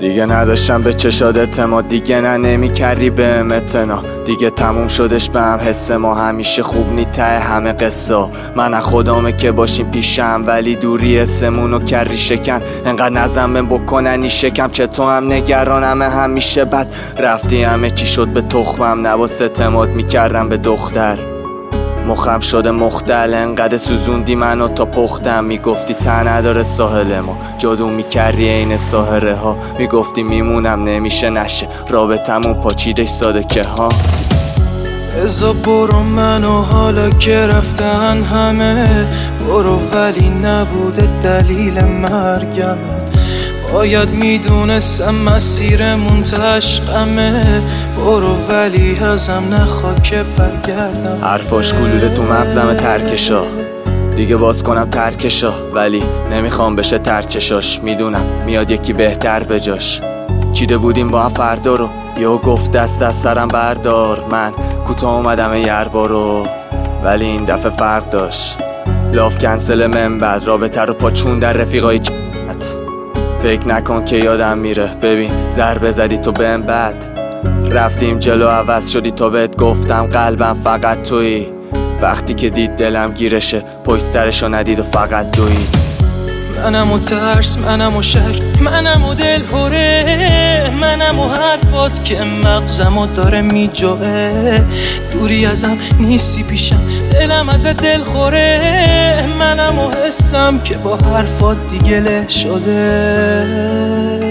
دیگه نداشتم به چشاد اعتماد، دیگه نمیکردی بهم اعتنا، دیگه تموم شدش به هم حس ما، همیشه خوب نی ته همه قصه. من از خدامه که باشیم پیشم، ولی دوری اسمونو کردی شکن، انقدر نزنم بکننی شکم، چه تو هم نگرانم همیشه بد رفتی، همه چی شد به تخمم، نباس اعتماد میکردم به دختر، مخم شده مختل، انقدر سوزوندی منو تا پختم، میگفتی ته نداره ساحل ما، جادو میکردی این ساحره ها، میگفتی میمونم نمیشه نشه، رابطمون پاچیدش ساده که ها. ازا برو منو حالا که رفتن همه، برو ولی نبوده دلیل مرگمه، باید میدونستم مسیرمون تشقمه، برو ولی ازم نخوا که برگردم. حرفاش گلوله تو مغزم ترکشا، دیگه باز کنم ترکشا، ولی نمیخوام بشه ترکشاش، میدونم میاد یکی بهتر بجاش. چیده بودیم با هم فردا رو، یهو گفت دست از سرم بردار، من کوتاه اومدم یربارو، ولی این دفعه فرق داشت، لاف کنسل منبر، رابطه رو پاچون در رفیقای فکر نکن که یادم میره، ببین ضربه زدی تو بهم بد، رفتیم جلو عوض شدی تو، بهت گفتم قلبم فقط تویی، وقتی که دید دلم گیرشه پشترشو ندید و فقط دویی. منم و ترس، منم و شک، منم و دل هوره، منم و حرفات که مغزمو داره میجوه، دوری ازم نیستی پیشم، دلم از دل خوره، منم و حسم که با حرفات دیگه له شده.